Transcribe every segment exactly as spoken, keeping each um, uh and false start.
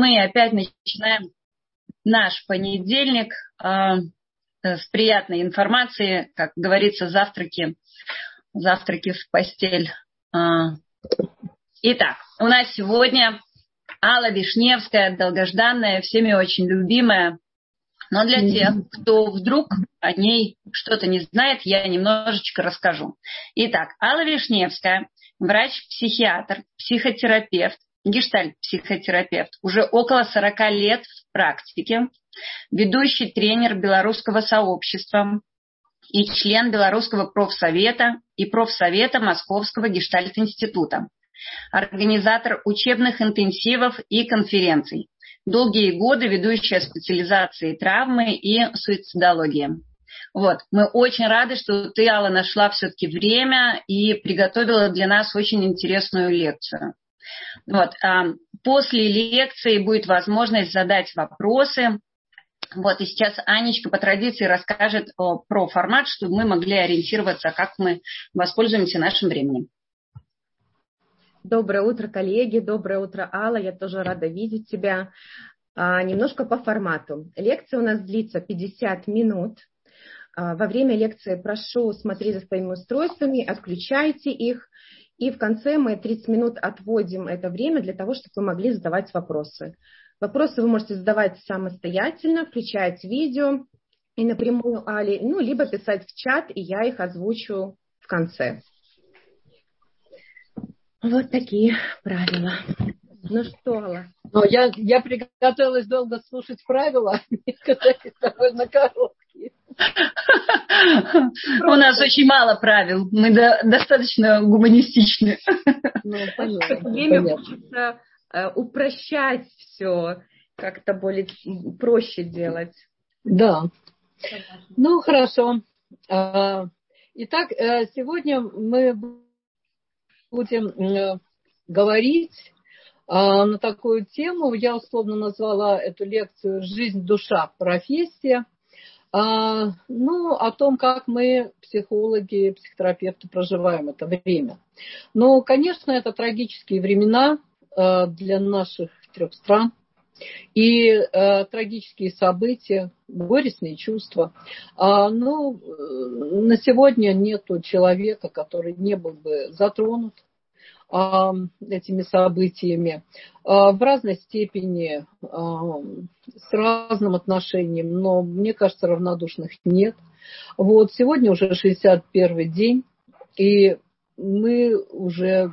мы опять начинаем наш понедельник э, с приятной информацией, как говорится, завтраки, завтраки в постель. Э. Итак, у нас сегодня Алла Вишневская, долгожданная, всеми очень любимая. Но для тех, кто вдруг о ней что-то не знает, я немножечко расскажу. Итак, Алла Вишневская, врач-психиатр, психотерапевт, гештальт-психотерапевт, уже около сорока лет в практике, ведущий тренер белорусского сообщества и член Белорусского профсовета и профсовета Московского гештальт-института, организатор учебных интенсивов и конференций, долгие годы ведущая специализации травмы и суицидологии. Вот. Мы очень рады, что ты, Алла, нашла все-таки время и приготовила для нас очень интересную лекцию. Вот. После лекции будет возможность задать вопросы. Вот. И сейчас Анечка по традиции расскажет про формат, чтобы мы могли ориентироваться, как мы воспользуемся нашим временем. Доброе утро, коллеги. Доброе утро, Алла. Я тоже рада видеть тебя. А, немножко по формату. Лекция у нас длится пятьдесят минут. А, во время лекции прошу смотреть за своими устройствами, отключайте их. И в конце мы тридцать минут отводим это время для того, чтобы вы могли задавать вопросы. Вопросы вы можете задавать самостоятельно, включать видео и напрямую Али, ну, либо писать в чат, и я их озвучу в конце. Вот такие правила. Ну что, Алла? Ну, я, я приготовилась долго слушать правила, которые довольно короткие. У нас очень мало правил, мы достаточно гуманистичны. Ну, понятно. Время учится упрощать все, как-то более проще делать. Да. Ну, хорошо. Итак, сегодня мы будем говорить на такую тему. Я условно назвала эту лекцию «Жизнь, душа, профессия». Ну, о том, как мы, психологи, психотерапевты, проживаем это время. Но, конечно, это трагические времена для наших трех стран. И э, трагические события, горестные чувства. А, ну, на сегодня нету человека, который не был бы затронут а, этими событиями а, в разной степени, а, с разным отношением, но, мне кажется, равнодушных нет. Вот, сегодня уже шестьдесят первый день, и мы уже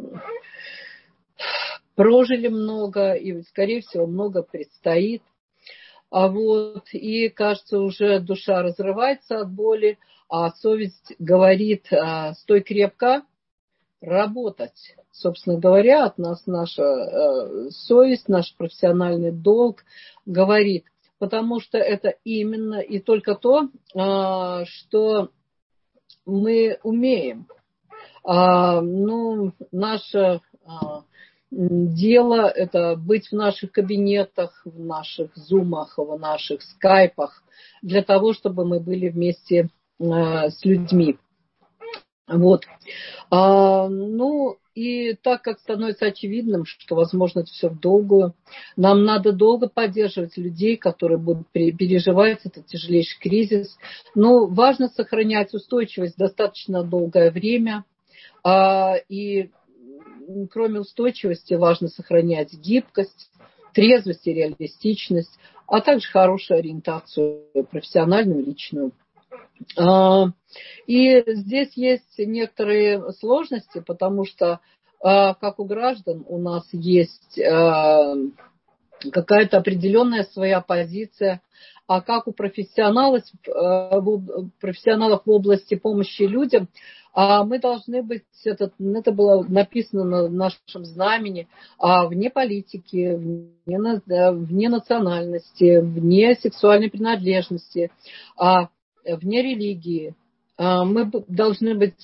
прожили много, и, скорее всего, много предстоит. А вот, и, кажется, уже душа разрывается от боли, а совесть говорит: стой крепко, работать. Собственно говоря, от нас наша э, совесть, наш профессиональный долг говорит. Потому что это именно и только то, э, что мы умеем. А, ну, наша... Э, Дело это быть в наших кабинетах, в наших зумах, в наших скайпах, для того, чтобы мы были вместе э, с людьми. Вот. А, ну, и так как становится очевидным, что, возможно, это все в долгую, нам надо долго поддерживать людей, которые будут переживать этот тяжелейший кризис. Но важно сохранять устойчивость достаточно долгое время. А, и кроме устойчивости важно сохранять гибкость, трезвость и реалистичность, а также хорошую ориентацию профессиональную, личную. И здесь есть некоторые сложности, потому что, как у граждан, у нас есть какая-то определенная своя позиция, а как у профессионалов, профессионалов в области помощи людям, мы должны быть, это, это было написано на нашем знамени, вне политики, вне, вне национальности, вне сексуальной принадлежности, вне религии. Мы должны быть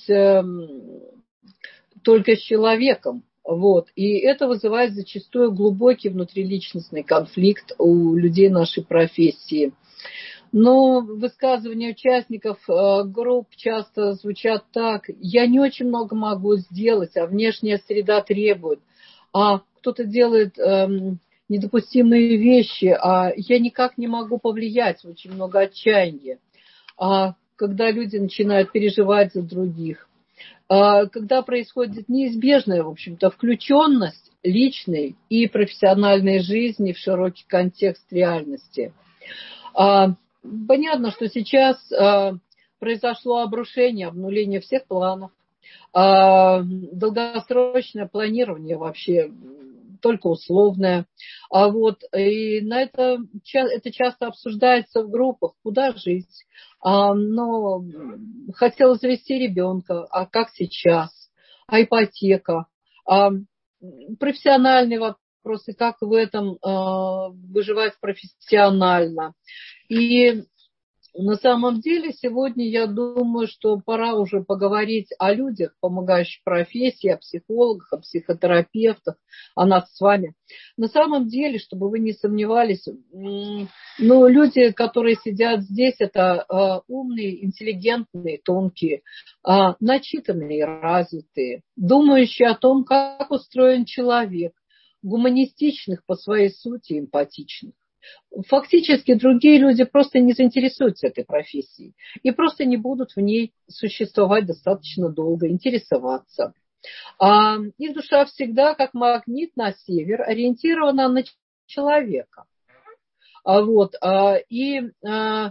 только с человеком. Вот. И это вызывает зачастую глубокий внутриличностный конфликт у людей нашей профессии. Но высказывания участников групп часто звучат так: я не очень много могу сделать, а внешняя среда требует. А кто-то делает недопустимые вещи, а я никак не могу повлиять, очень много отчаяния. А когда люди начинают переживать за других, а когда происходит неизбежная, в общем-то, включенность личной и профессиональной жизни в широкий контекст реальности. А, понятно, что сейчас а, произошло обрушение, обнуление всех планов, а, долгосрочное планирование вообще только условное. А вот и на это, это часто обсуждается в группах, куда жить. А, но хотела завести ребенка, а как сейчас? А ипотека? А, профессиональные вопросы, как в этом а, выживать профессионально. И на самом деле сегодня я думаю, что пора уже поговорить о людях, помогающих профессии, о психологах, о психотерапевтах, о нас с вами. На самом деле, чтобы вы не сомневались, ну, люди, которые сидят здесь, это умные, интеллигентные, тонкие, начитанные, развитые, думающие о том, как устроен человек, гуманистичных по своей сути, эмпатичных. Фактически другие люди просто не заинтересуются этой профессией и просто не будут в ней существовать достаточно долго, интересоваться. А их душа всегда, как магнит на север, ориентирована на человека. А вот, а, и а,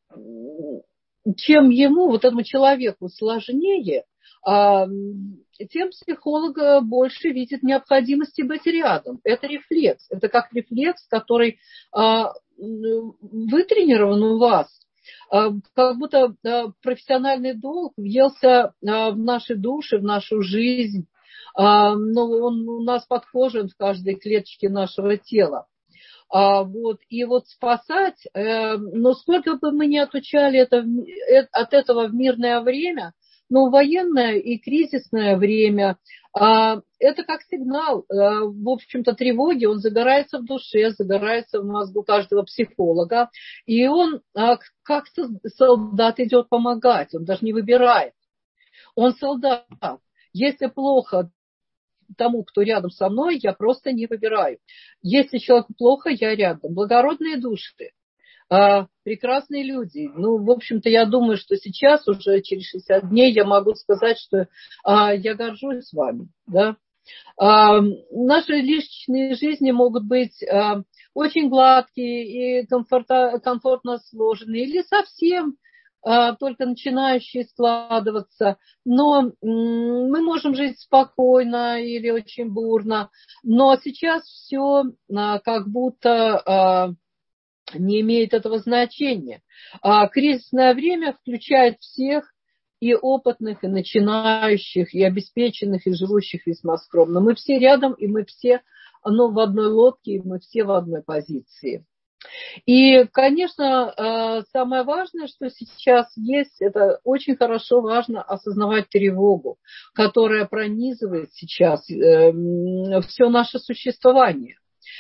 чем ему, вот этому человеку, сложнее, а, тем психолог больше видит необходимости быть рядом. Это рефлекс. Это как рефлекс, который а, вытренирован у вас. А, как будто а, профессиональный долг въелся а, в наши души, в нашу жизнь. А, но он у нас подкожен в каждой клеточке нашего тела. А, вот, и вот спасать, э, но сколько бы мы ни отучали это, э, от этого в мирное время, но военное и кризисное время, а, это как сигнал, а, в общем-то, тревоги, он загорается в душе, загорается в мозгу каждого психолога, и он а, как солдат идет помогать, он даже не выбирает, он солдат. Если плохо тому, кто рядом со мной, я просто не выбираю. Если человеку плохо, я рядом. Благородные души, а, прекрасные люди. Ну, в общем-то, я думаю, что сейчас, уже через шестьдесят дней, я могу сказать, что а, я горжусь вами. Да? А, наши личные жизни могут быть а, очень гладкие и комфорта, комфортно сложенные, или совсем только начинающие складываться, но мы можем жить спокойно или очень бурно, но сейчас все как будто не имеет этого значения. Кризисное время включает всех, и опытных, и начинающих, и обеспеченных, и живущих весьма скромно. Мы все рядом, и мы все ну, в одной лодке, и мы все в одной позиции. И, конечно, самое важное, что сейчас есть, это очень хорошо важно осознавать тревогу, которая пронизывает сейчас все наше существование.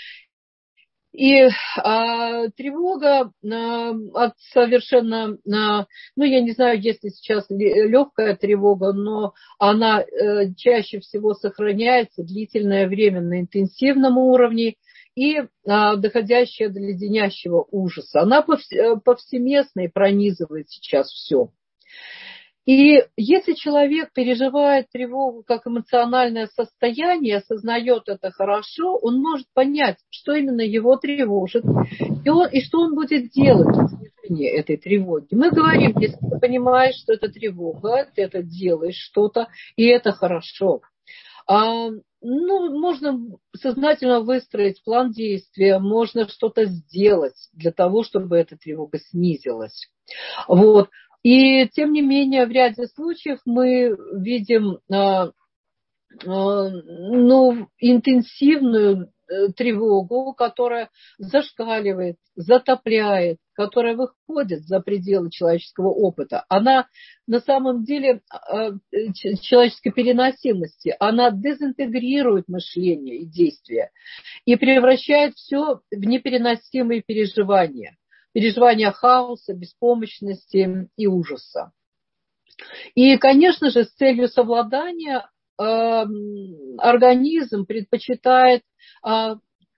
И а, тревога а, от совершенно, а, ну, я не знаю, есть ли сейчас легкая тревога, но она а, чаще всего сохраняется длительное время на интенсивном уровне и а, доходящая до леденящего ужаса. Она повсеместно и пронизывает сейчас все. И если человек переживает тревогу как эмоциональное состояние, осознает это хорошо, он может понять, что именно его тревожит, и, он, и что он будет делать в снижении этой тревоги. Мы говорим, если ты понимаешь, что это тревога, ты это делаешь что-то, и это хорошо. А, ну, можно сознательно выстроить план действия, можно что-то сделать для того, чтобы эта тревога снизилась. Вот. И, тем не менее, в ряде случаев мы видим а, а, ну, интенсивную тревогу, которая зашкаливает, затопляет, которая выходит за пределы человеческого опыта. Она на самом деле человеческой переносимости, она дезинтегрирует мышление и действия и превращает все в непереносимые переживания. Переживания хаоса, беспомощности и ужаса. И, конечно же, с целью совладания э, организм предпочитает э,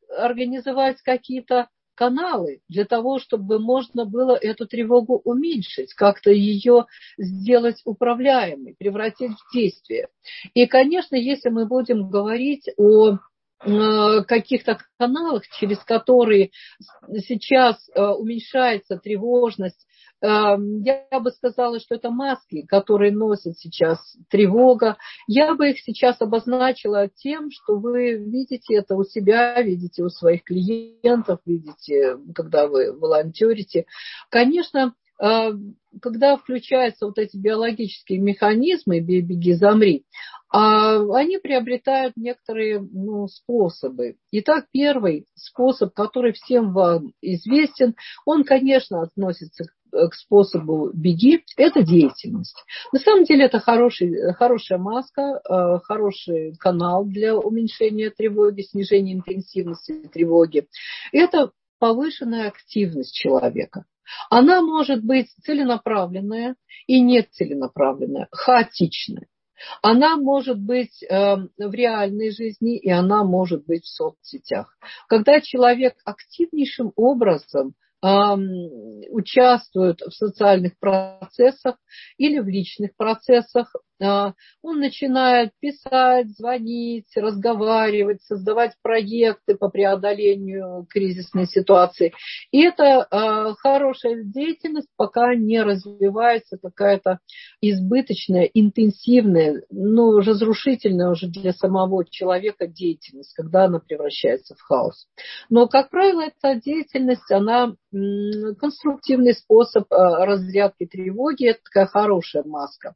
организовать какие-то каналы для того, чтобы можно было эту тревогу уменьшить, как-то ее сделать управляемой, превратить в действие. И, конечно, если мы будем говорить о каких-то каналах, через которые сейчас уменьшается тревожность, я бы сказала, что это маски, которые носят сейчас тревога. Я бы их сейчас обозначила тем, что вы видите это у себя, видите у своих клиентов, видите, когда вы волонтерите. Конечно, когда включаются вот эти биологические механизмы «бей, беги, замри», они приобретают некоторые ну, способы. Итак, первый способ, который всем вам известен, он, конечно, относится к способу «беги», это деятельность. На самом деле это хороший, хорошая маска, хороший канал для уменьшения тревоги, снижения интенсивности тревоги. Это повышенная активность человека. Она может быть целенаправленная и нецеленаправленная, хаотичная. Она может быть э, в реальной жизни, и она может быть в соцсетях. Когда человек активнейшим образом э, участвует в социальных процессах или в личных процессах, э, он начинает писать, звонить, разговаривать, создавать проекты по преодолению кризисной ситуации. И это э, хорошая деятельность, пока не развивается какая-то избыточная, интенсивная, ну, разрушительная уже для самого человека деятельность, когда она превращается в хаос. Но, как правило, эта деятельность, она м, конструктивный способ э, разрядки тревоги, это такая хорошая маска.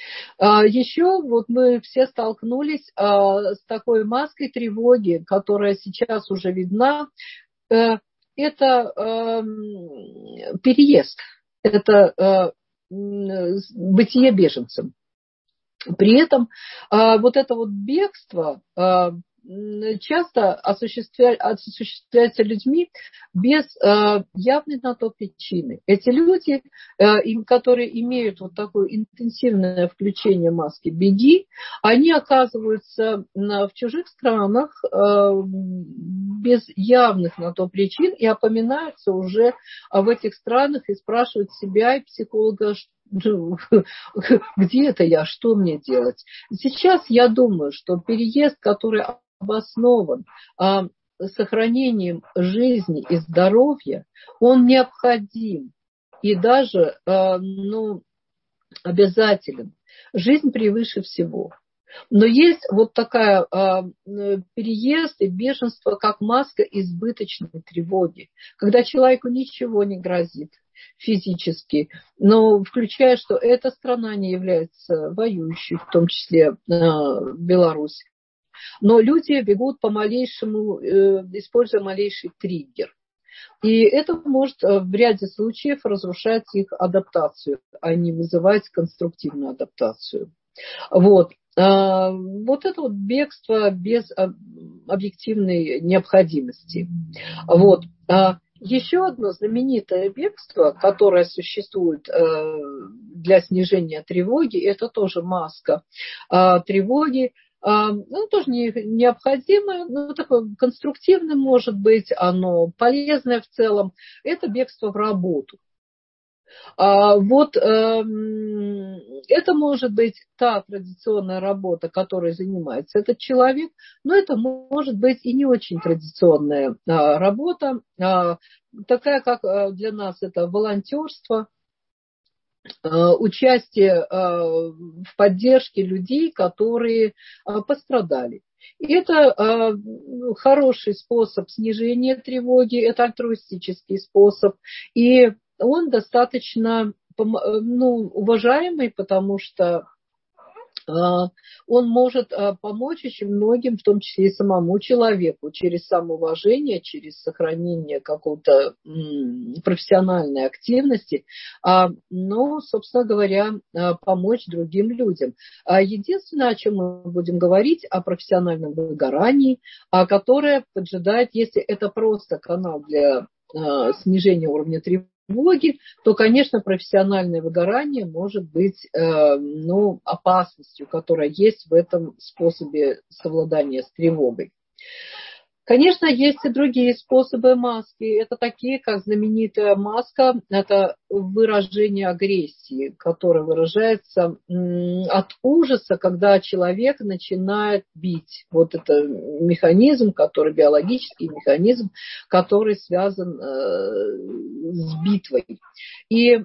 Еще вот мы все столкнулись с такой маской тревоги, которая сейчас уже видна. Это переезд, это бытие беженцем. При этом вот это вот бегство часто осуществля... осуществляется людьми без э, явной на то причины. Эти люди, э, им, которые имеют вот такое интенсивное включение маски «беги», они оказываются на, в чужих странах э, без явных на то причин и опоминаются уже в этих странах и спрашивают себя и психолога, где это я, что мне делать. Сейчас я думаю, что переезд, который обоснован а, сохранением жизни и здоровья, он необходим и даже а, ну, обязателен. Жизнь превыше всего. Но есть вот такая а, переезд и беженство, как маска избыточной тревоги, когда человеку ничего не грозит физически, но включая, что эта страна не является воюющей, в том числе а, Беларусь. Но люди бегут по малейшему, используя малейший триггер. И это может в ряде случаев разрушать их адаптацию, а не вызывать конструктивную адаптацию. Вот. Вот это вот бегство без объективной необходимости. Вот. Еще одно знаменитое бегство, которое существует для снижения тревоги, это тоже маска тревоги. Ну, тоже не, необходимое, но такое конструктивное может быть, оно полезное в целом. Это бегство в работу. А вот э, это может быть та традиционная работа, которой занимается этот человек, но это может быть и не очень традиционная а, работа, а, такая, как для нас это волонтерство, участие в поддержке людей, которые пострадали. И это хороший способ снижения тревоги, это альтруистический способ, и он достаточно ну, уважаемый, потому что он может помочь очень многим, в том числе и самому человеку, через самоуважение, через сохранение какой-то профессиональной активности, но, собственно говоря, помочь другим людям. Единственное, о чем мы будем говорить, о профессиональном выгорании, которое поджидает, если это просто канал для снижения уровня тревоги, то, конечно, профессиональное выгорание может быть э, ну, опасностью, которая есть в этом способе совладания с тревогой. Конечно, есть и другие способы маски. Это такие, как знаменитая маска, это выражение агрессии, которое выражается от ужаса, когда человек начинает бить. Вот это механизм, который биологический механизм, который связан с битвой. И,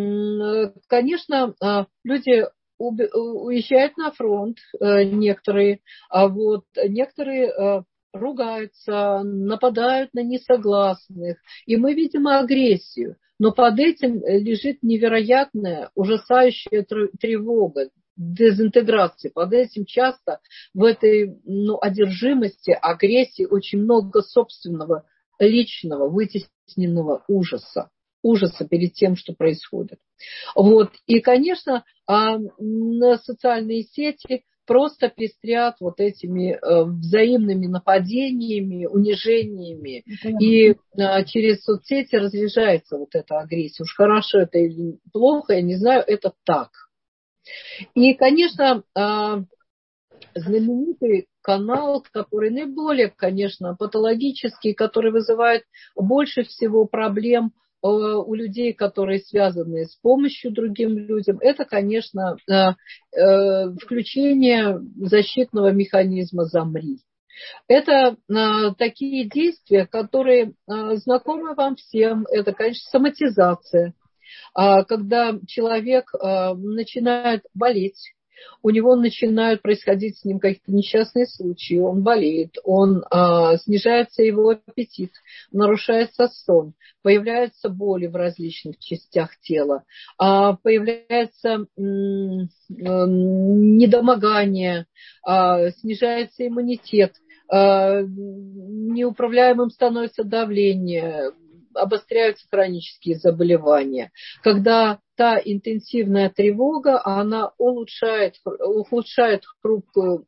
конечно, люди уезжают на фронт, некоторые, а вот некоторые ругаются, нападают на несогласных. И мы видим агрессию. Но под этим лежит невероятная, ужасающая тревога, дезинтеграция. Под этим часто в этой ну, одержимости, агрессии очень много собственного, личного, вытесненного ужаса. Ужаса перед тем, что происходит. Вот. И, конечно, на социальные сети просто пестрят вот этими э, взаимными нападениями, унижениями. И э, через соцсети разряжается вот эта агрессия. Уж хорошо это или плохо, я не знаю, это так. И, конечно, э, знаменитый канал, который наиболее, конечно, патологический, который вызывает больше всего проблем у людей, которые связаны с помощью другим людям, это, конечно, включение защитного механизма «Замри». Это такие действия, которые знакомы вам всем. Это, конечно, соматизация, когда человек начинает болеть, у него начинают происходить с ним какие-то несчастные случаи, он болеет, он, а, снижается его аппетит, нарушается сон, появляются боли в различных частях тела, а, появляется м, недомогание, а, снижается иммунитет, а, неуправляемым становится давление, обостряются хронические заболевания, когда та интенсивная тревога, она улучшает, ухудшает хрупкую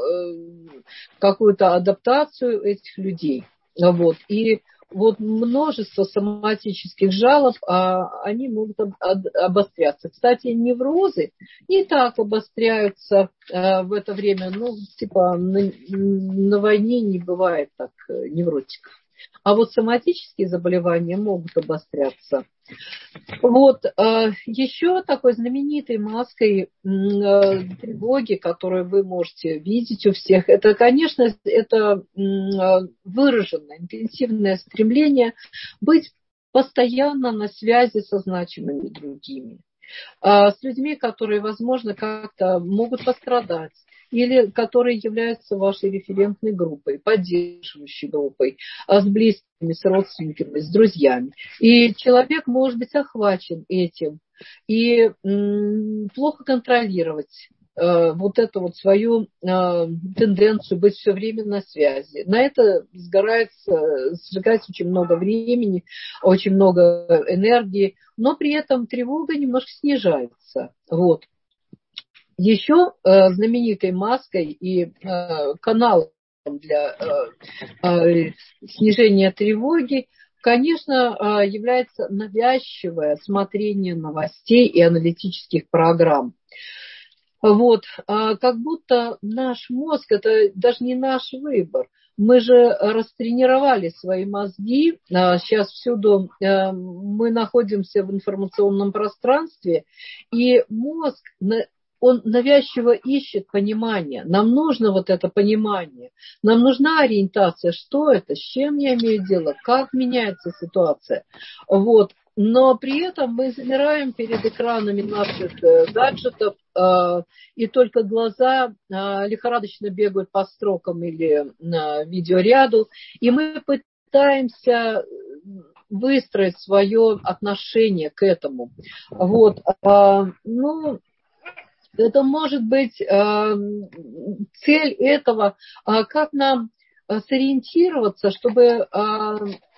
какую-то адаптацию этих людей. Вот. И вот множество соматических жалоб, а, они могут обостряться. Кстати, неврозы не так обостряются а, в это время. Ну, типа на, на войне не бывает так невротиков. А вот соматические заболевания могут обостряться. Вот еще такой знаменитой маской тревоги, которую вы можете видеть у всех, это, конечно, это выраженное интенсивное стремление быть постоянно на связи со значимыми другими, с людьми, которые, возможно, как-то могут пострадать, или которые являются вашей референтной группой, поддерживающей группой, с близкими, с родственниками, с друзьями. И человек может быть охвачен этим и м, плохо контролировать э, вот эту вот свою э, тенденцию быть все время на связи. На это сгорается, сжигается очень много времени, очень много энергии, но при этом тревога немножко снижается. Вот. Еще э, знаменитой маской и э, каналом для э, э, снижения тревоги, конечно, э, является навязчивое смотрение новостей и аналитических программ. Вот, э, как будто наш мозг, это даже не наш выбор. Мы же растренировали свои мозги. Сейчас всюду мы находимся в информационном пространстве, и мозг он навязчиво ищет понимание. Нам нужно вот это понимание. Нам нужна ориентация, что это, с чем я имею дело, как меняется ситуация. Вот. Но при этом мы замираем перед экранами наших гаджетов, э, и только глаза э, лихорадочно бегают по строкам или э, видеоряду, и мы пытаемся выстроить свое отношение к этому. Вот. Э, ну, это может быть э, цель этого, э, как нам сориентироваться, чтобы э,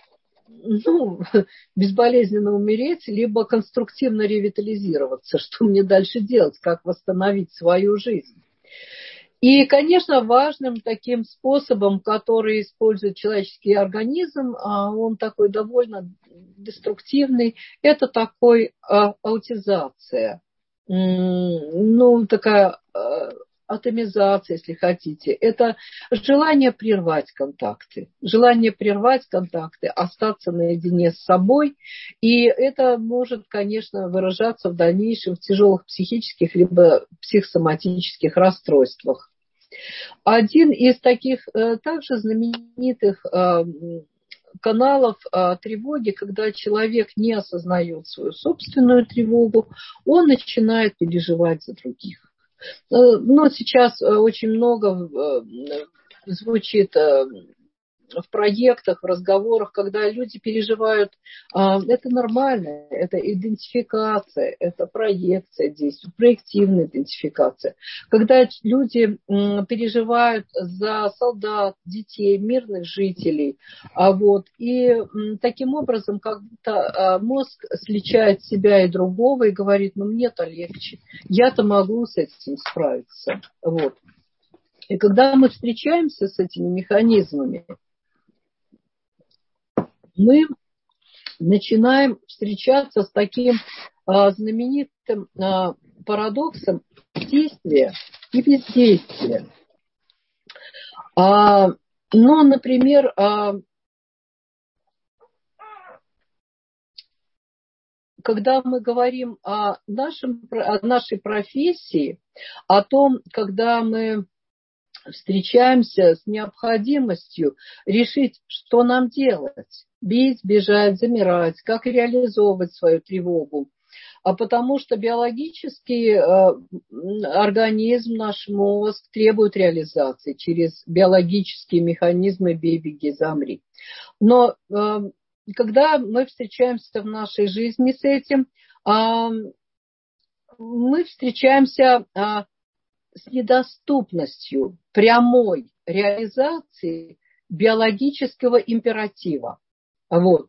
ну, безболезненно умереть, либо конструктивно ревитализироваться. Что мне дальше делать, как восстановить свою жизнь. И, конечно, важным таким способом, который использует человеческий организм, он такой довольно деструктивный, это такой аутизация. Ну, такая атомизация, если хотите. Это желание прервать контакты. Желание прервать контакты, остаться наедине с собой. И это может, конечно, выражаться в дальнейшем в тяжелых психических либо психосоматических расстройствах. Один из таких также знаменитых каналов а, тревоги, когда человек не осознает свою собственную тревогу, он начинает переживать за других. Но сейчас очень много звучит в проектах, в разговорах, когда люди переживают, это нормально, это идентификация, это проекция действий, проективная идентификация. Когда люди переживают за солдат, детей, мирных жителей, а вот, и таким образом как-то мозг сличает себя и другого и говорит, ну мне-то легче, я-то могу с этим справиться. Вот. И когда мы встречаемся с этими механизмами, мы начинаем встречаться с таким а, знаменитым а, парадоксом действия и бездействия. А, ну, например, а, когда мы говорим о, нашем, о нашей профессии, о том, когда мы встречаемся с необходимостью решить, что нам делать. Бить, бежать, замирать, как реализовывать свою тревогу. А потому что биологический э, организм, наш мозг требует реализации через биологические механизмы «бей, беги, замри». Но э, когда мы встречаемся в нашей жизни с этим, э, мы встречаемся э, с недоступностью прямой реализации биологического императива. Вот.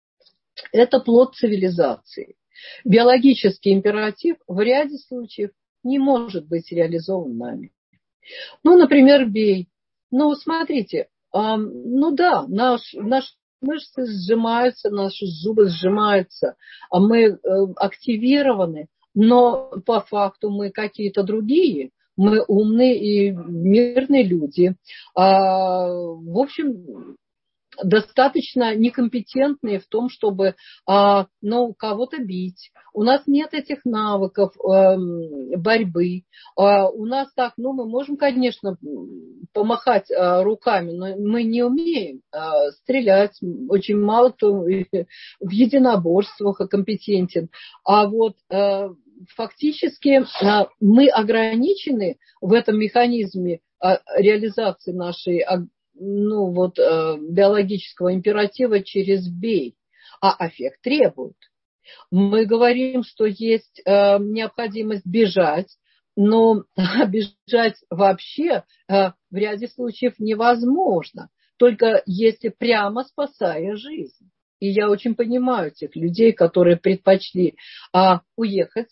Это плод цивилизации. Биологический императив в ряде случаев не может быть реализован нами. Ну, например, бей. Ну, смотрите, э, ну да, наш, наши мышцы сжимаются, наши зубы сжимаются, а мы э, активированы, но по факту мы какие-то другие. Мы умные и мирные люди. А, в общем, достаточно некомпетентные в том, чтобы а, ну, кого-то бить. У нас нет этих навыков а, борьбы. А, у нас так, ну, мы можем, конечно, помахать а, руками, но мы не умеем а, стрелять. Очень мало кто в единоборствах компетентен. А вот а, фактически а, мы ограничены в этом механизме а, реализации нашей ну, вот, э, биологического императива через бей, а аффект требует. Мы говорим, что есть э, необходимость бежать, но бежать вообще э, в ряде случаев невозможно, только если прямо спасая жизнь. И я очень понимаю тех людей, которые предпочли а, уехать,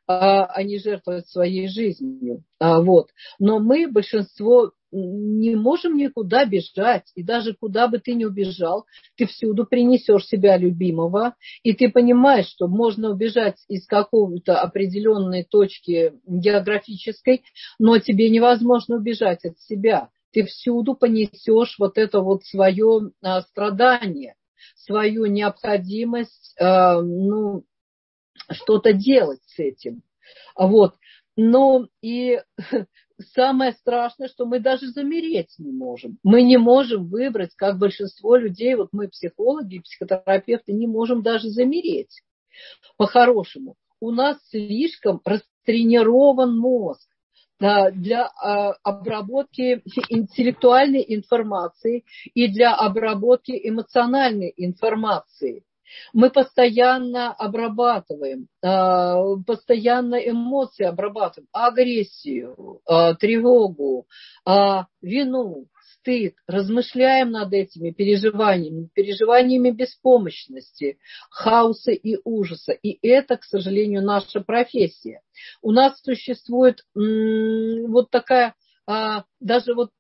а не жертвовать своей жизнью. А, вот. Но мы, большинство, не можем никуда бежать. И даже куда бы ты ни убежал, ты всюду принесешь себя любимого. И ты понимаешь, что можно убежать из какой-то определенной точки географической, но тебе невозможно убежать от себя. Ты всюду понесешь вот это вот свое а, страдание, свою необходимость а, ну, что-то делать с этим. Вот. Но и самое страшное, что мы даже замереть не можем. Мы не можем выбрать, как большинство людей, вот мы психологи, психотерапевты, не можем даже замереть по-хорошему. У нас слишком растренирован мозг для обработки интеллектуальной информации и для обработки эмоциональной информации. Мы постоянно обрабатываем, постоянно эмоции обрабатываем, агрессию, тревогу, вину, стыд, размышляем над этими переживаниями, переживаниями беспомощности, хаоса и ужаса. И это, к сожалению, наша профессия. У нас существует вот такая, даже вот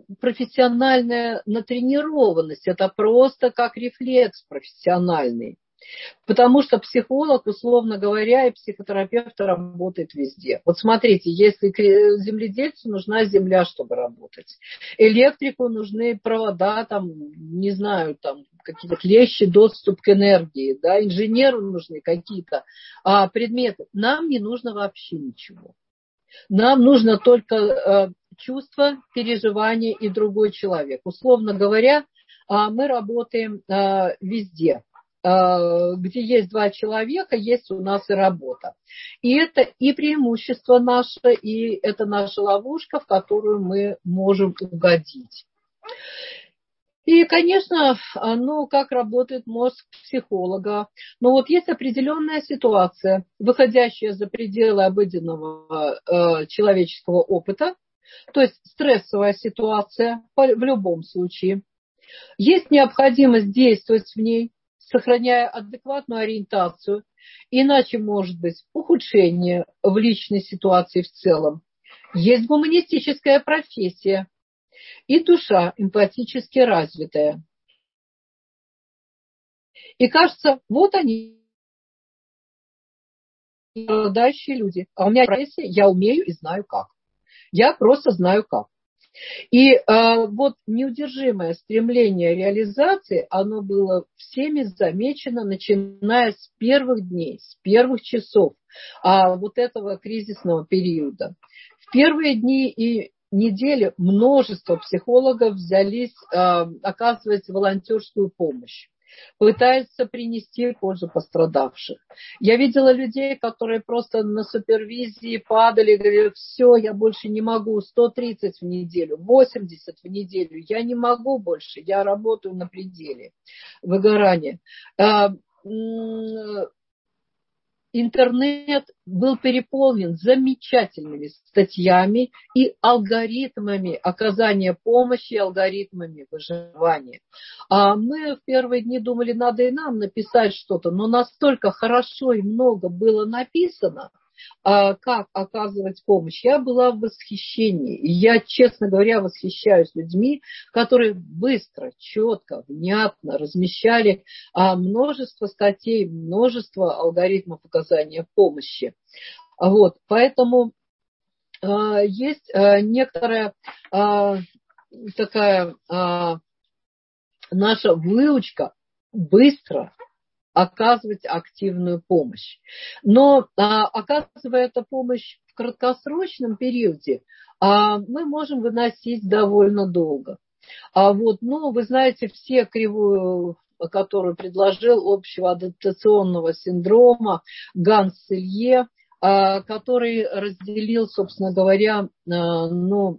профессиональная натренированность, это просто как рефлекс профессиональный. Потому что психолог, условно говоря, и психотерапевт работает везде. Вот смотрите, если земледельцу нужна земля, чтобы работать, электрику нужны провода, там, не знаю, там, какие-то клещи, доступ к энергии, да, инженеру нужны какие-то а, предметы. Нам не нужно вообще ничего. Нам нужно только а, чувство, переживание и другой человек. Условно говоря, а, мы работаем а, везде. Где есть два человека, есть у нас и работа. И это и преимущество наше, и это наша ловушка, в которую мы можем угодить. И, конечно, ну, как работает мозг психолога. Ну, вот есть определенная ситуация, выходящая за пределы обыденного э, человеческого опыта, то есть стрессовая ситуация в любом случае. Есть необходимость действовать в ней, сохраняя адекватную ориентацию, иначе может быть ухудшение в личной ситуации в целом. Есть гуманистическая профессия и душа эмпатически развитая. И кажется, вот они, страдающие люди. А у меня профессия, я умею и знаю как. Я просто знаю как. И э, вот неудержимое стремление реализации, оно было всеми замечено, начиная с первых дней, с первых часов а, вот этого кризисного периода. В первые дни и недели множество психологов взялись э, оказывать волонтерскую помощь, пытаются принести пользу пострадавших. Я видела людей, которые просто на супервизии падали, говорили, все, я больше не могу, сто тридцать в неделю, восемьдесят в неделю, я не могу больше, я работаю на пределе выгорания. Интернет был переполнен замечательными статьями и алгоритмами оказания помощи, алгоритмами выживания. А мы в первые дни думали, надо и нам написать что-то, но настолько хорошо и много было написано, как оказывать помощь. Я была в восхищении. И я, честно говоря, восхищаюсь людьми, которые быстро, четко, внятно размещали множество статей, множество алгоритмов оказания помощи. Вот. Поэтому есть некоторая такая наша выучка быстро оказывать активную помощь. Но а, оказывая эту помощь в краткосрочном периоде, а, мы можем выносить довольно долго. А вот, ну, вы знаете, все кривую, которую предложил общего адаптационного синдрома Ганс Селье, а, который разделил, собственно говоря, а, ну,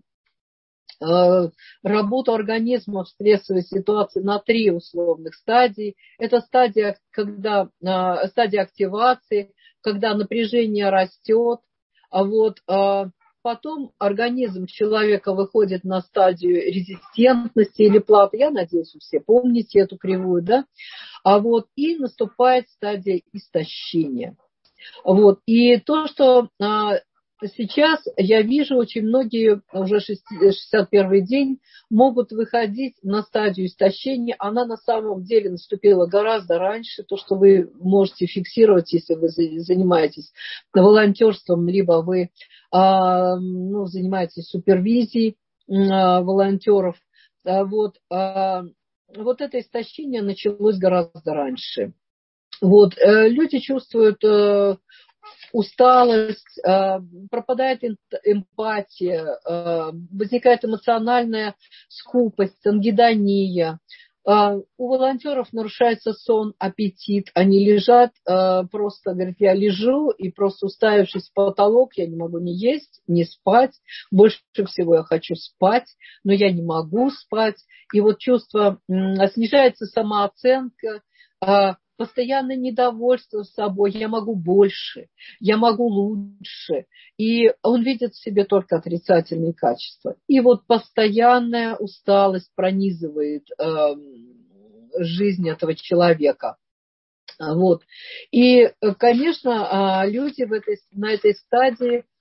работу организма в стрессовой ситуации на три условных стадии. Это стадия, когда, стадия активации, когда напряжение растет, а вот потом организм человека выходит на стадию резистентности или платы. Я надеюсь, вы все помните эту кривую, да? А вот и наступает стадия истощения. Вот. И то, что сейчас я вижу, очень многие уже шестьдесят первый день могут выходить на стадию истощения. Она на самом деле наступила гораздо раньше. То, что вы можете фиксировать, если вы занимаетесь волонтерством, либо вы ну, занимаетесь супервизией волонтеров. Вот, вот это истощение началось гораздо раньше. Вот, люди чувствуют усталость, пропадает эмпатия, возникает эмоциональная скупость, ангидония. У волонтеров нарушается сон, аппетит. Они лежат, просто говорят, я лежу и просто уставившись в потолок, я не могу ни есть, ни спать. Больше всего я хочу спать, но я не могу спать. И вот чувство, снижается самооценка, постоянное недовольство собой, я могу больше, я могу лучше. И он видит в себе только отрицательные качества. И вот постоянная усталость пронизывает э, жизнь этого человека. Вот. И, конечно, люди в этой, на этой стадии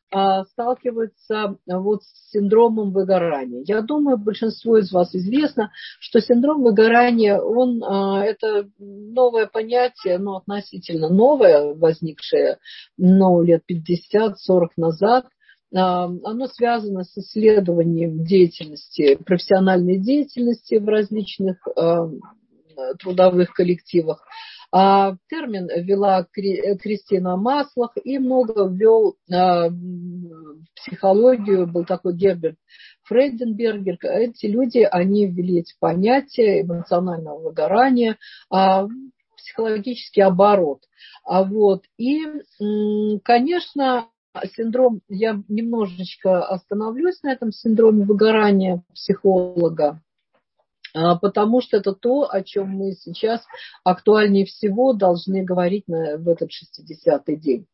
сталкиваются вот с синдромом выгорания. Я думаю, большинству из вас известно, что синдром выгорания, он, это новое понятие, но относительно новое, возникшее ну, лет пятьдесят-сорок назад. Оно связано с исследованием деятельности, профессиональной деятельности в различных трудовых коллективах. А термин ввела Кристина Маслах и много ввел а, в психологию, был такой Герберт Фрейденбергер. Эти люди, они ввели эти понятия эмоционального выгорания, а, психологический оборот. А вот, и, конечно, синдром, я немножечко остановлюсь на этом синдроме выгорания психолога, потому что это то, о чем мы сейчас актуальнее всего должны говорить на, в этот шестидесятый день.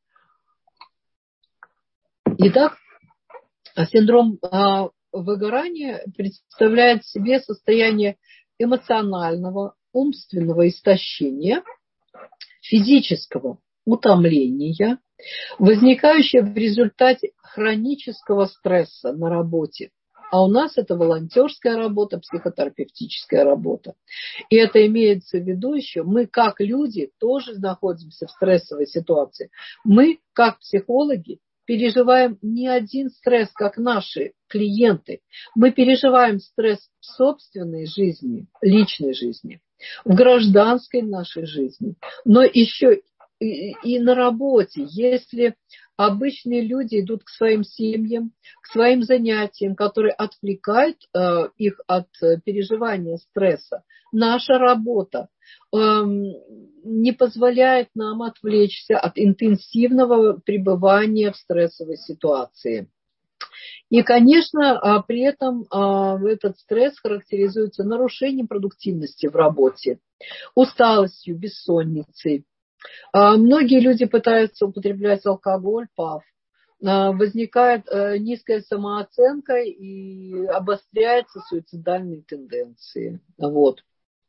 Итак, синдром а, выгорания представляет себе состояние эмоционального, умственного истощения, физического утомления, возникающее в результате хронического стресса на работе. А у нас это волонтерская работа, психотерапевтическая работа. И это имеется в виду еще, мы как люди тоже находимся в стрессовой ситуации. Мы как психологи переживаем не один стресс, как наши клиенты. Мы переживаем стресс в собственной жизни, личной жизни, в гражданской нашей жизни, но еще и, и на работе. Если обычные люди идут к своим семьям, к своим занятиям, которые отвлекают э, их от переживания стресса, наша работа э, не позволяет нам отвлечься от интенсивного пребывания в стрессовой ситуации. И, конечно, при этом этот стресс характеризуется нарушением продуктивности в работе, усталостью, бессонницей. Многие люди пытаются употреблять алкоголь, пав. Возникает низкая самооценка и обостряются суицидальные тенденции. Вот.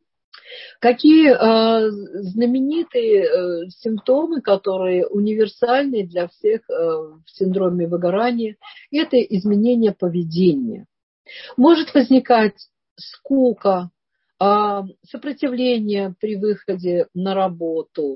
Какие э, знаменитые э, симптомы, которые универсальны для всех э, в синдроме выгорания, это изменение поведения. Может возникать скука, э, сопротивление при выходе на работу, э,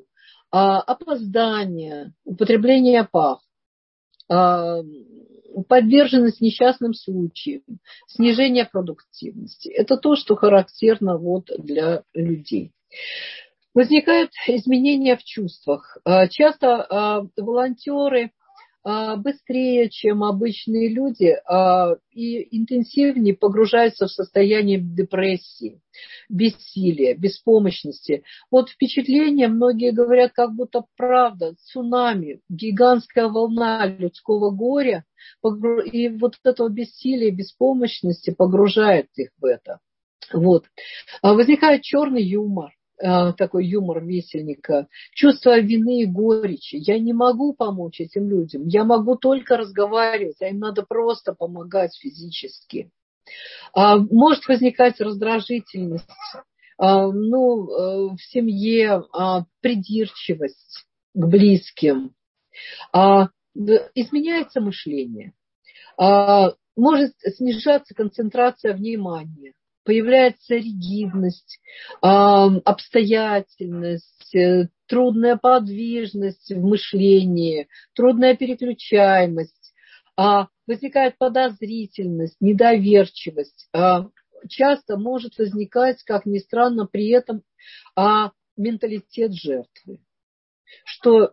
опоздание, употребление пав, э, подверженность несчастным случаям, снижение продуктивности. Это то, что характерно вот для людей. Возникают изменения в чувствах. Часто волонтеры быстрее, чем обычные люди, и интенсивнее погружаются в состояние депрессии, бессилия, беспомощности. Вот впечатление, многие говорят, как будто правда, цунами, гигантская волна людского горя, и вот это бессилие, беспомощности погружает их в это. Вот. Возникает черный юмор. Такой юмор весельника, чувство вины и горечи. Я не могу помочь этим людям, я могу только разговаривать, а им надо просто помогать физически. Может возникать раздражительность, ну, в семье, придирчивость к близким, изменяется мышление, может снижаться концентрация внимания. Появляется ригидность, обстоятельность, трудная подвижность в мышлении, трудная переключаемость, возникает подозрительность, недоверчивость. Часто может возникать, как ни странно, при этом менталитет жертвы. Что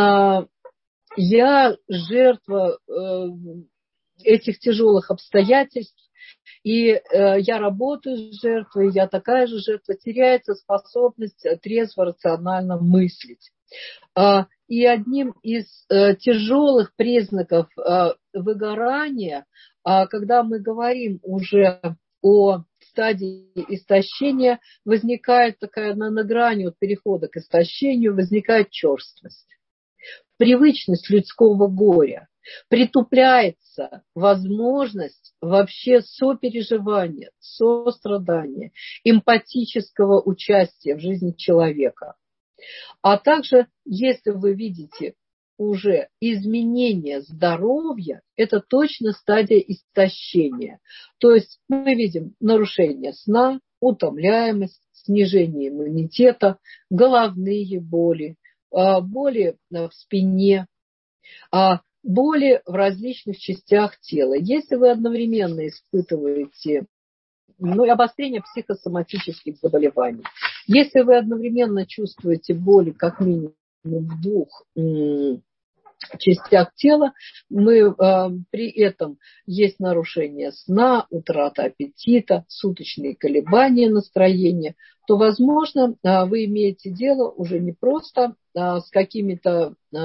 я жертва этих тяжелых обстоятельств, и э, я работаю с жертвой, я такая же жертва, теряется способность трезво, рационально мыслить. Э, и одним из э, тяжелых признаков э, выгорания, э, когда мы говорим уже о стадии истощения, возникает такая на, на грани от перехода к истощению, возникает черствость, привычность людского горя. Притупляется возможность вообще сопереживания, сострадания, эмпатического участия в жизни человека. А также, если вы видите уже изменение здоровья, это точно стадия истощения. То есть мы видим нарушение сна, утомляемость, снижение иммунитета, головные боли, боли в спине, боли в различных частях тела. Если вы одновременно испытываете ну, обострение психосоматических заболеваний, если вы одновременно чувствуете боли как минимум в двух частях тела, мы, э, при этом есть нарушение сна, утрата аппетита, суточные колебания настроения, то, возможно, э, вы имеете дело уже не просто э, с какими-то э,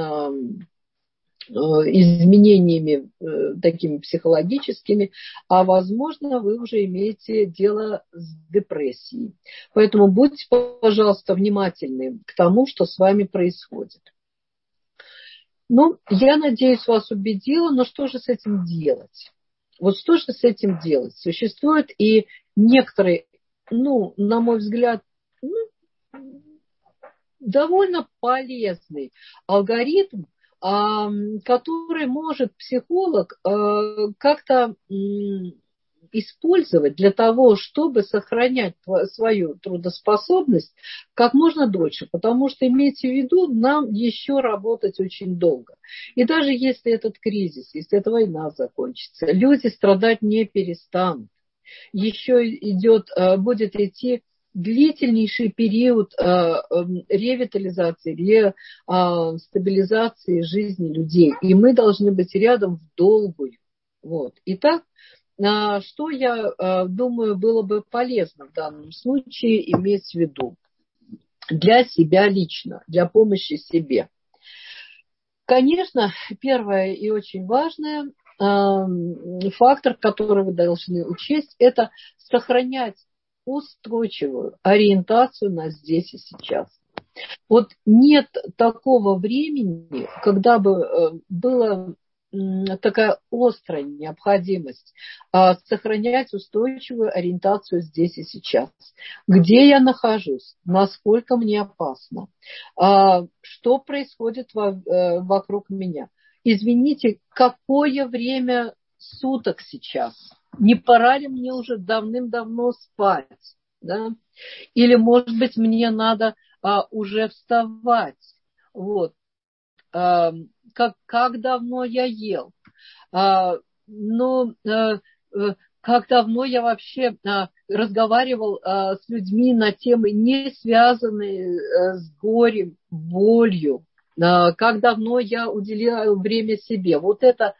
изменениями э, такими психологическими, а, возможно, вы уже имеете дело с депрессией. Поэтому будьте, пожалуйста, внимательны к тому, что с вами происходит. Ну, я надеюсь, вас убедила, но что же с этим делать? Вот что же с этим делать? Существует и некоторые, ну, на мой взгляд, ну, довольно полезный алгоритм, который может психолог как-то использовать для того, чтобы сохранять свою трудоспособность как можно дольше. Потому что, имейте в виду, нам еще работать очень долго. И даже если этот кризис, если эта война закончится, люди страдать не перестанут. Еще идет, будет идти длительнейший период э, э, ревитализации, ре, э, стабилизации жизни людей. И мы должны быть рядом в долгую. Вот. Итак, э, что я э, думаю, было бы полезно в данном случае иметь в виду для себя лично, для помощи себе. Конечно, первое и очень важное э, фактор, который вы должны учесть, это сохранять устойчивую ориентацию на здесь и сейчас. Вот нет такого времени, когда бы была такая острая необходимость сохранять устойчивую ориентацию здесь и сейчас. Где я нахожусь, насколько мне опасно, что происходит вокруг меня. Извините, какое время суток сейчас? Не пора ли мне уже давным-давно спать? Да? Или, может быть, мне надо а, уже вставать? Вот. А, как, как давно я ел? А, ну, а, как давно я вообще а, разговаривал а, с людьми на темы, не связанные а, с горем, болью? Как давно я уделяю время себе. Вот эта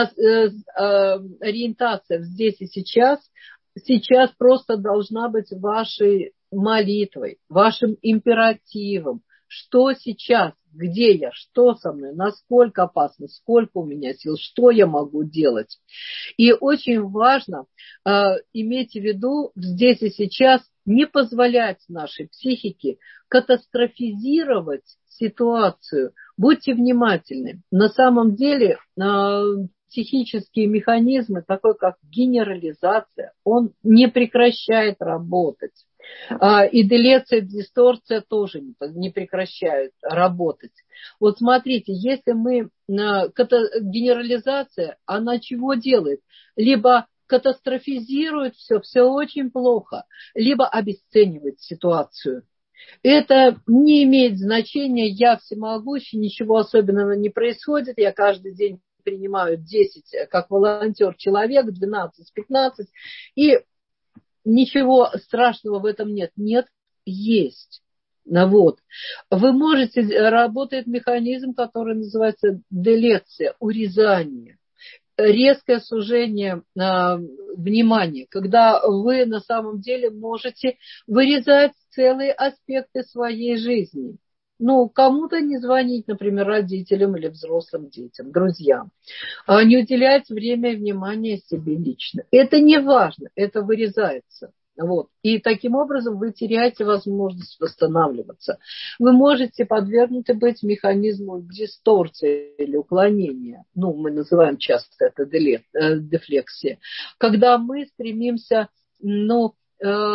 ориентация здесь и сейчас, сейчас просто должна быть вашей молитвой, вашим императивом. Что сейчас, где я, что со мной, насколько опасно, сколько у меня сил, что я могу делать. И очень важно э, иметь в виду здесь и сейчас не позволять нашей психике катастрофизировать ситуацию. Будьте внимательны. На самом деле э, психические механизмы, такой как генерализация, он не прекращает работать. И делеция, дисторция тоже не прекращают работать. Вот смотрите, если мы... Генерализация, она чего делает? Либо катастрофизирует все, все очень плохо, либо обесценивает ситуацию. Это не имеет значения, я всемогущий, ничего особенного не происходит, я каждый день принимаю десять, как волонтер, человек, двенадцать-пятнадцать, и ничего страшного в этом нет. Нет, есть. Вот. Вы можете, работает механизм, который называется делеция, урезание. Резкое сужение э, внимания, когда вы на самом деле можете вырезать целые аспекты своей жизни. Ну, кому-то не звонить, например, родителям или взрослым детям, друзьям. А не уделять время и внимание себе лично. Это не важно, это вырезается. Вот. И таким образом вы теряете возможность восстанавливаться. Вы можете подвергнуты быть механизму дисторции или уклонения. Ну, мы называем часто это дефлексия. Когда мы стремимся, ну,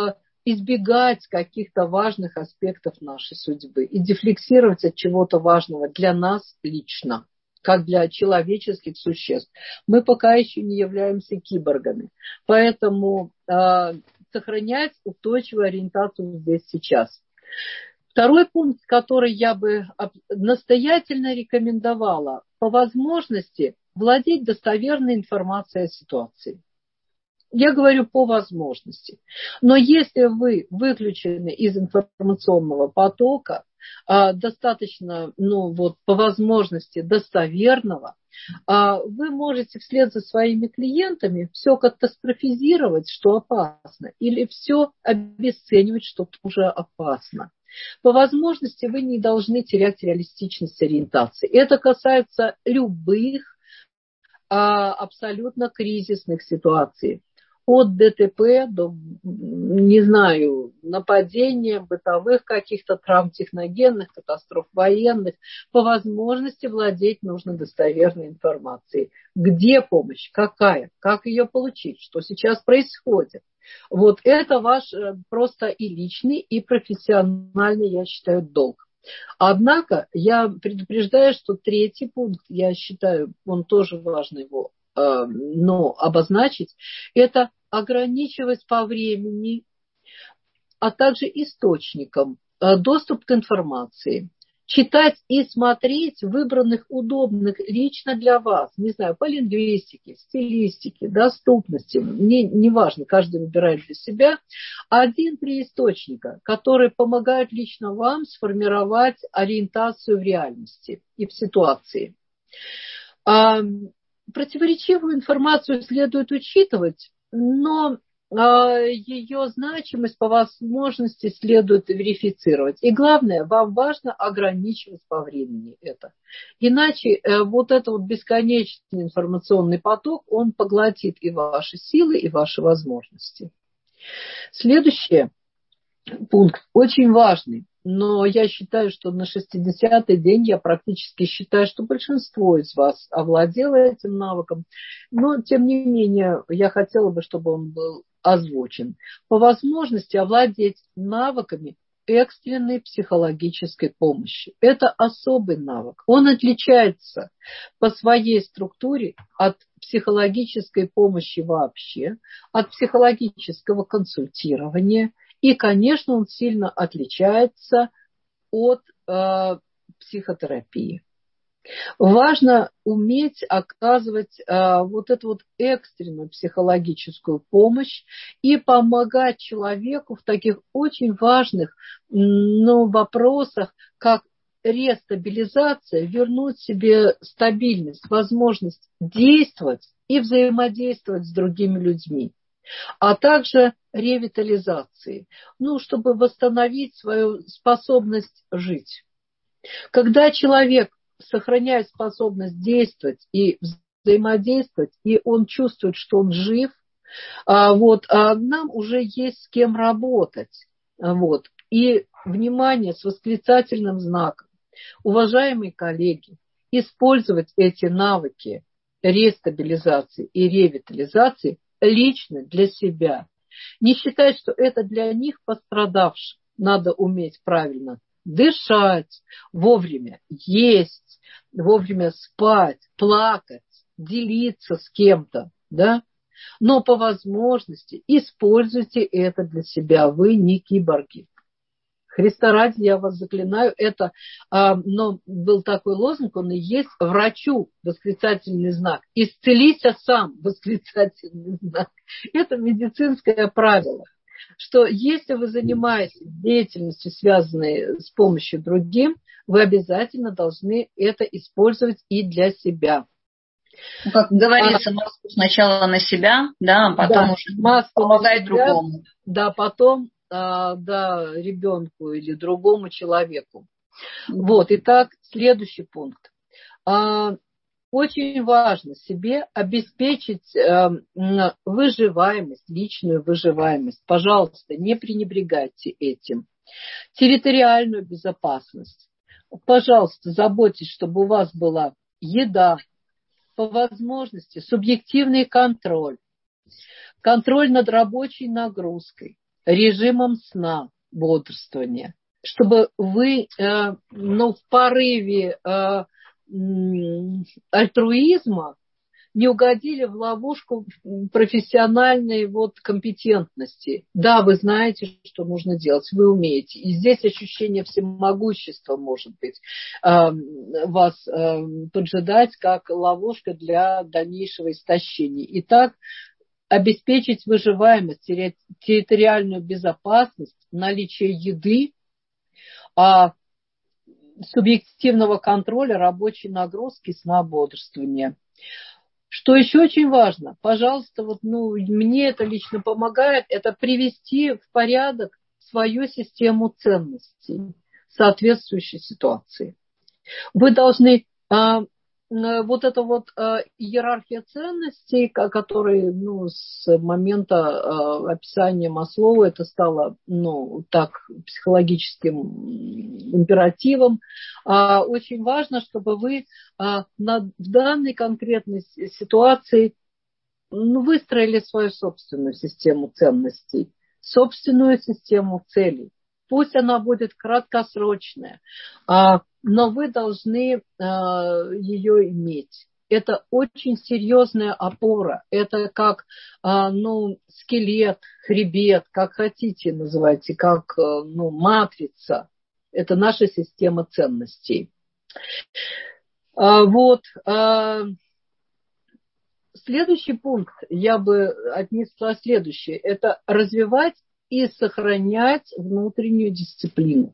избегать каких-то важных аспектов нашей судьбы и дефлексировать от чего-то важного для нас лично, как для человеческих существ. Мы пока еще не являемся киборгами, поэтому э, сохранять устойчивую ориентацию здесь сейчас. Второй пункт, который я бы настоятельно рекомендовала, по возможности владеть достоверной информацией о ситуации. Я говорю по возможности. Но если вы выключены из информационного потока, достаточно, ну вот, по возможности достоверного, вы можете вслед за своими клиентами все катастрофизировать, что опасно, или все обесценивать, что тоже опасно. По возможности вы не должны терять реалистичность ориентации. Это касается любых а, абсолютно кризисных ситуаций. От ДТП до, не знаю, нападения, бытовых каких-то травм, техногенных, катастроф военных. По возможности владеть нужно достоверной информацией. Где помощь? Какая? Как ее получить? Что сейчас происходит? Вот это ваш просто и личный, и профессиональный, я считаю, долг. Однако я предупреждаю, что третий пункт, я считаю, он тоже важно его э, но обозначить, это ограничивать по времени, а также источникам э, доступ к информации. Читать и смотреть выбранных удобных лично для вас, не знаю, по лингвистике, стилистике, доступности, не, не важно, каждый выбирает для себя, один-три источника, которые помогают лично вам сформировать ориентацию в реальности и в ситуации. А, противоречивую информацию следует учитывать, но ее значимость по возможности следует верифицировать. И главное, вам важно ограничивать по времени это. Иначе вот этот вот бесконечный информационный поток, он поглотит и ваши силы, и ваши возможности. Следующий пункт очень важный. Но я считаю, что на шестидесятый день я практически считаю, что большинство из вас овладело этим навыком. Но, тем не менее, я хотела бы, чтобы он был озвучен. По возможности овладеть навыками экстренной психологической помощи. Это особый навык. Он отличается по своей структуре от психологической помощи вообще, от психологического консультирования. И, конечно, он сильно отличается от э, психотерапии. Важно уметь оказывать э, вот эту вот экстренную психологическую помощь и помогать человеку в таких очень важных ну, вопросах, как рестабилизация, вернуть себе стабильность, возможность действовать и взаимодействовать с другими людьми, а также ревитализации, ну, чтобы восстановить свою способность жить. Когда человек сохраняет способность действовать и взаимодействовать, и он чувствует, что он жив, вот, а нам уже есть с кем работать. Вот. И, внимание, с восклицательным знаком. Уважаемые коллеги, использовать эти навыки рестабилизации и ревитализации лично для себя. Не считать, что это для них пострадавших. Надо уметь правильно дышать, вовремя есть, вовремя спать, плакать, делиться с кем-то, да? Но по возможности используйте это для себя. Вы не киборги. Христа ради, я вас заклинаю, это, а, но был такой лозунг, он и есть: врачу восклицательный знак, исцелися сам восклицательный знак. Это медицинское правило, что если вы занимаетесь деятельностью, связанной с помощью другим, вы обязательно должны это использовать и для себя. Ну, как говорится, маску сначала на себя, да, а потом да, уже помогать другому. Да, потом да, ребенку или другому человеку. Вот, итак, следующий пункт. Очень важно себе обеспечить выживаемость, личную выживаемость. Пожалуйста, не пренебрегайте этим. Территориальную безопасность. Пожалуйста, заботьтесь, чтобы у вас была еда, по возможности субъективный контроль, контроль над рабочей нагрузкой. режимом сна, бодрствования, чтобы вы э, ну, в порыве э, альтруизма не угодили в ловушку профессиональной вот компетентности. Да, вы знаете, что нужно делать, вы умеете. И здесь ощущение всемогущества, может быть, вас поджидать как ловушка для дальнейшего истощения. Итак, обеспечить выживаемость, территориальную безопасность, наличие еды, субъективного контроля, рабочей нагрузки, сна, бодрствования. Что еще очень важно, пожалуйста, вот, ну, мне это лично помогает, это привести в порядок свою систему ценностей в соответствующей ситуации. Вы должны а, вот эта вот а, иерархия ценностей, которая, ну, с момента а, описания Маслоу это стало, ну, так психологическим императивом. А, очень важно, чтобы вы а, на, в данной конкретной ситуации, ну, выстроили свою собственную систему ценностей, собственную систему целей. Пусть она будет краткосрочная, а, но вы должны а, ее иметь. Это очень серьезная опора. Это как а, ну, скелет, хребет, как хотите называйте, как ну, матрица. Это наша система ценностей. А, вот. А, следующий пункт я бы отнесла следующее. Это развивать и сохранять внутреннюю дисциплину.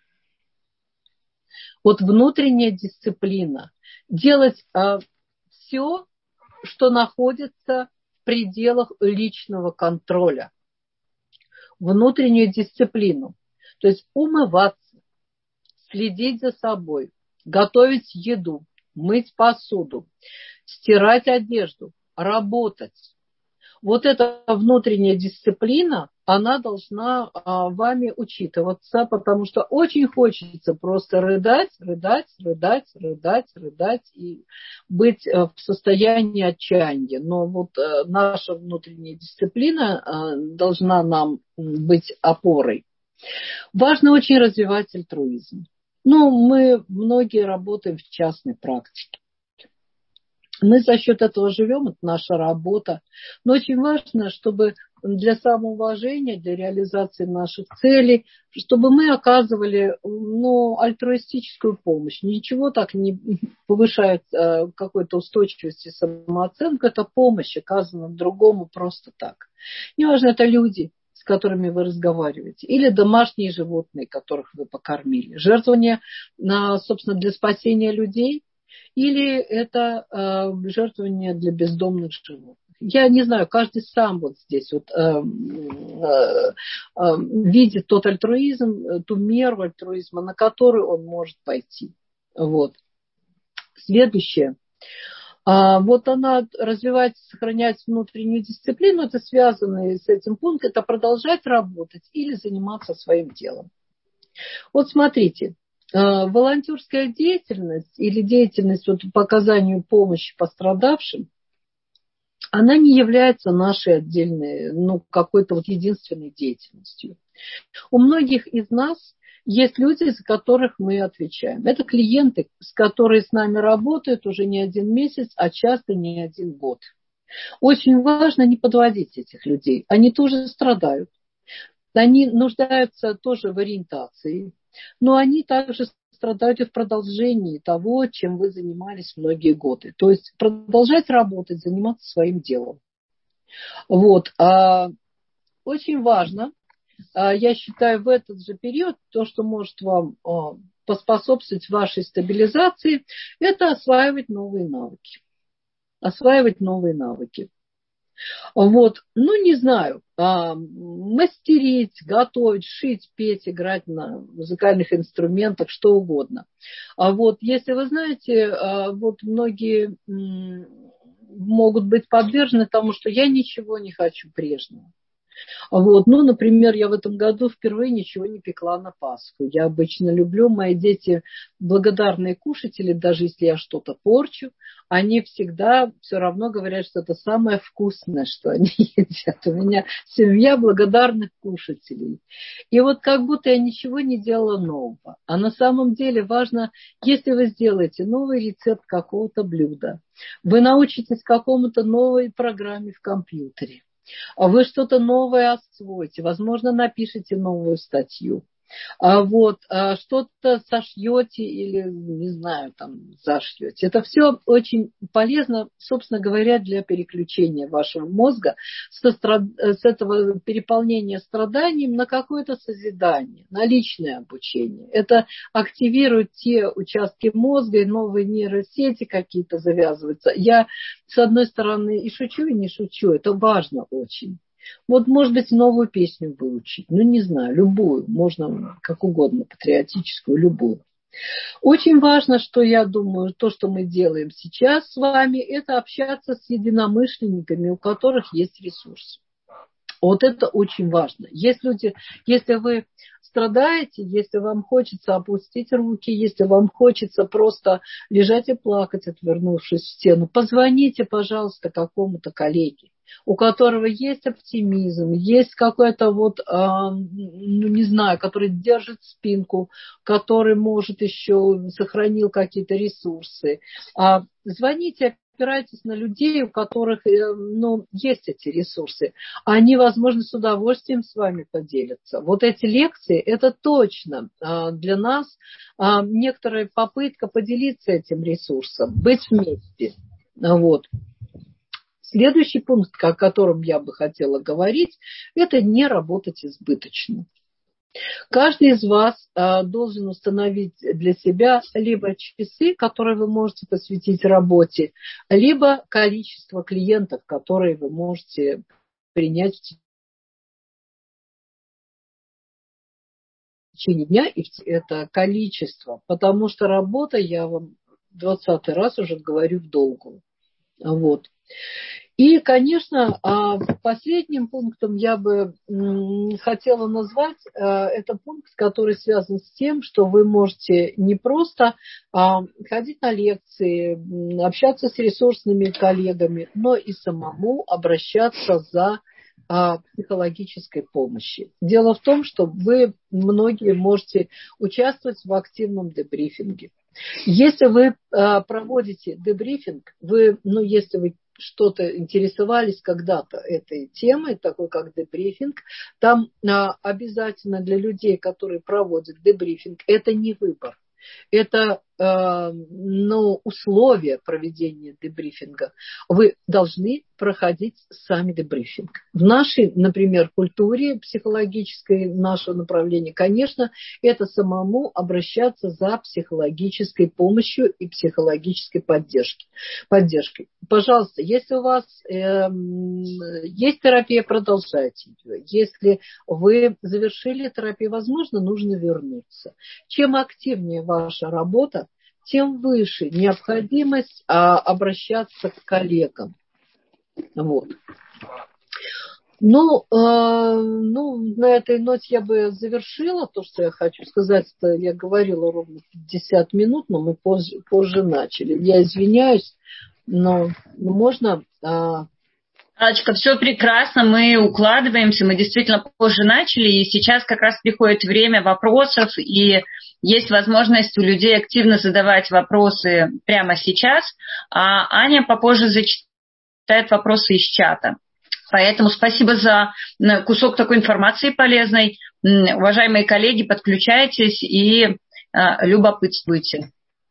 Вот внутренняя дисциплина. Делать а, все, что находится в пределах личного контроля. Внутреннюю дисциплину. То есть умываться, следить за собой, готовить еду, мыть посуду, стирать одежду, работать. Вот эта внутренняя дисциплина, она должна а, вами учитываться, потому что очень хочется просто рыдать, рыдать, рыдать, рыдать, рыдать и быть в состоянии отчаяния. Но вот а, наша внутренняя дисциплина а, должна нам быть опорой. Важно очень развивать альтруизм. Ну, мы многие работаем в частной практике. Мы за счет этого живем, это наша работа. Но очень важно, чтобы для самоуважения, для реализации наших целей, чтобы мы оказывали ну, альтруистическую помощь. Ничего так не повышает э, какой-то устойчивости и самооценку. Это помощь, оказана другому просто так. Неважно, это люди, с которыми вы разговариваете, или домашние животные, которых вы покормили. Жертвование, собственно, для спасения людей, или это э, жертвование для бездомных животных. Я не знаю, каждый сам вот здесь вот, э, э, э, видит тот альтруизм, ту меру альтруизма, на которую он может пойти. Вот. Следующее. А, вот она развивать, сохранять внутреннюю дисциплину, это связано с этим пунктом, это продолжать работать или заниматься своим делом. Вот смотрите. Волонтерская деятельность или деятельность вот по оказанию помощи пострадавшим, она не является нашей отдельной, ну, какой-то вот единственной деятельностью. У многих из нас есть люди, за которых мы отвечаем. Это клиенты, с которыми с нами работают уже не один месяц, а часто не один год. Очень важно не подводить этих людей. Они тоже страдают. Они нуждаются тоже в ориентации. Но они также страдают и в продолжении того, чем вы занимались многие годы. То есть продолжать работать, заниматься своим делом. Вот. Очень важно, я считаю, в этот же период, то, что может вам поспособствовать вашей стабилизации, это осваивать новые навыки. Осваивать новые навыки. Вот, ну, не знаю, а, мастерить, готовить, шить, петь, играть на музыкальных инструментах, что угодно. А вот, если вы знаете, а, вот многие м, могут быть подвержены тому, что я ничего не хочу прежнего. Вот. Ну, например, я в этом году впервые ничего не пекла на Пасху. Я обычно люблю, мои дети благодарные кушатели, даже если я что-то порчу, они всегда все равно говорят, что это самое вкусное, что они едят. У меня семья благодарных кушателей. И вот как будто я ничего не делала нового. А на самом деле важно, если вы сделаете новый рецепт какого-то блюда, вы научитесь какому-то новой программе в компьютере, вы что-то новое освоите, возможно, напишите новую статью, а вот а что-то сошьете или, не знаю, там, зашьете. Это все очень полезно, собственно говоря, для переключения вашего мозга с, страд... с этого переполнения страданием на какое-то созидание, на личное обучение. Это активирует те участки мозга, и новые нейросети какие-то завязываются. Я, с одной стороны, и шучу, и не шучу. Это важно очень. Вот, может быть, новую песню выучить. Ну, не знаю, любую. Можно как угодно, патриотическую, любую. Очень важно, что я думаю, то, что мы делаем сейчас с вами, это общаться с единомышленниками, у которых есть ресурсы. Вот это очень важно. Если, люди, если вы страдаете, если вам хочется опустить руки, если вам хочется просто лежать и плакать, отвернувшись в стену, позвоните, пожалуйста, какому-то коллеге, у которого есть оптимизм, есть какой-то вот, э, ну не знаю, который держит спинку, который может еще сохранил какие-то ресурсы. А звоните, опирайтесь на людей, у которых э, ну, есть эти ресурсы. Они, возможно, с удовольствием с вами поделятся. Вот эти лекции, это точно э, для нас э, некоторая попытка поделиться этим ресурсом, быть вместе. Вот. Следующий пункт, о котором я бы хотела говорить, это не работать избыточно. Каждый из вас а, должен установить для себя либо часы, которые вы можете посвятить работе, либо количество клиентов, которые вы можете принять в течение дня. И это количество, потому что работа, я вам двадцатый раз уже говорю, в долгую. Вот. И, конечно, последним пунктом я бы хотела назвать, это пункт, который связан с тем, что вы можете не просто ходить на лекции, общаться с ресурсными коллегами, но и самому обращаться за психологической помощи. Дело в том, что вы, многие, можете участвовать в активном дебрифинге. Если вы проводите дебрифинг, вы, ну, если вы что-то интересовались когда-то этой темой, такой как дебрифинг, там а, обязательно для людей, которые проводят дебрифинг, это не выбор. Это э, ну, условия проведения дебрифинга. Вы должны проходить сами дебрифинг. В нашей, например, культуре психологической, наше направление, конечно, это самому обращаться за психологической помощью и психологической поддержкой. поддержкой. Пожалуйста, если у вас э, есть терапия, продолжайте ее. Если вы завершили терапию, возможно, нужно вернуться. Чем активнее ваша работа, тем выше необходимость а, обращаться к коллегам. Вот. Ну, э, ну, на этой ноте я бы завершила то, что я хочу сказать. Это я говорила ровно пятьдесят минут, но мы позже, позже начали. Я извиняюсь, но можно... Э, Аллочка, все прекрасно, мы укладываемся, мы действительно позже начали, и сейчас как раз приходит время вопросов, и есть возможность у людей активно задавать вопросы прямо сейчас, а Аня попозже зачитает вопросы из чата. Поэтому спасибо за кусок такой информации полезной. Уважаемые коллеги, подключайтесь и любопытствуйте.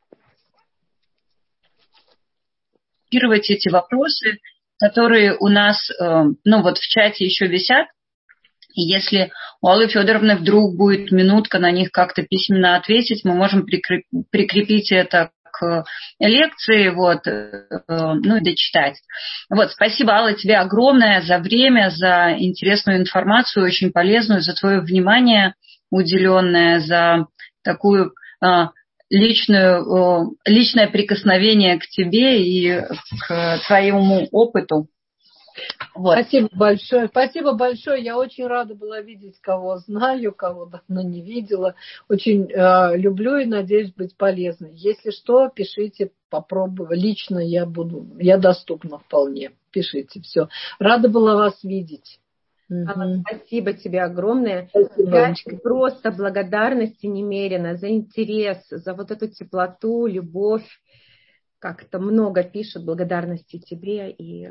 Эти вопросы, которые у нас, ну вот в чате еще висят, и если у Аллы Федоровны вдруг будет минутка на них как-то письменно ответить, мы можем прикрепить это к лекции, вот, ну и дочитать. Вот, спасибо, Алла, тебе огромное за время, за интересную информацию, очень полезную, за твое внимание уделенное, за такую личную, личное прикосновение к тебе и к твоему опыту. Вот. Спасибо большое. Спасибо большое. Я очень рада была видеть, кого знаю, кого давно не видела. Очень э, люблю и надеюсь быть полезной. Если что, пишите, попробую. Лично я буду, я доступна вполне. Пишите, все. Рада была вас видеть. Алла, угу. Спасибо тебе огромное. Спасибо, Я просто благодарности немерено за интерес, за вот эту теплоту, любовь. Как-то много пишут благодарности тебе. И...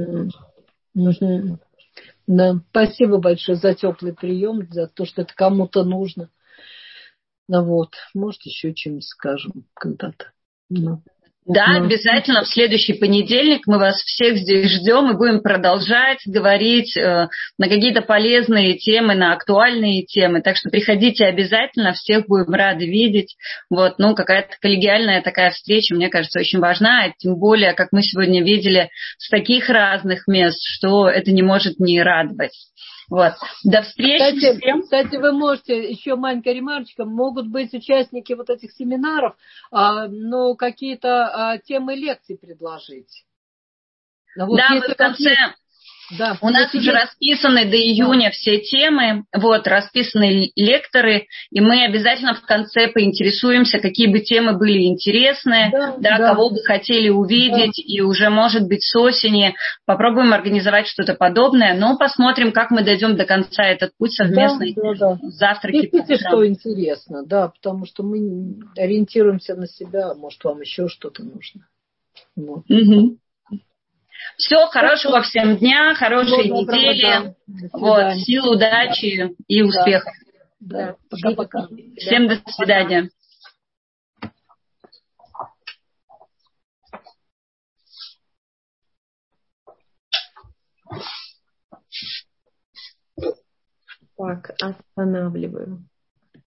Угу. Да. Спасибо большое за теплый прием, за то, что это кому-то нужно. Ну вот, может, еще чем-нибудь скажем когда-то. Ну. Да, ну. обязательно в следующий понедельник мы вас всех здесь ждем и будем продолжать говорить э, на какие-то полезные темы, на актуальные темы. Так что приходите обязательно, всех будем рады видеть. Вот, ну, какая-то коллегиальная такая встреча, мне кажется, очень важна. Тем более, как мы сегодня видели, с таких разных мест, что это не может не радовать. Вот. До встречи кстати, всем. Кстати, вы можете, еще маленькая ремарочка, могут быть участники вот этих семинаров, а, но какие-то а, темы лекций предложить. Вот да, мы в конце... Есть... Да, у нас уже есть... расписаны до июня да. все темы, вот, расписаны лекторы, и мы обязательно в конце поинтересуемся, какие бы темы были интересны, да, да, да. кого бы хотели увидеть, да. и уже, может быть, с осени попробуем организовать что-то подобное, но посмотрим, как мы дойдем до конца этот путь совместный. Да, да, да. Завтраки. Пишите, что интересно, да, потому что мы ориентируемся на себя, может, вам еще что-то нужно. Вот. Угу. Все, хорошего всем дня, хорошей Доброго, недели. Вот, сил, удачи да. и успехов. Да. Да. Пока-пока. Всем до свидания. Так, останавливаю.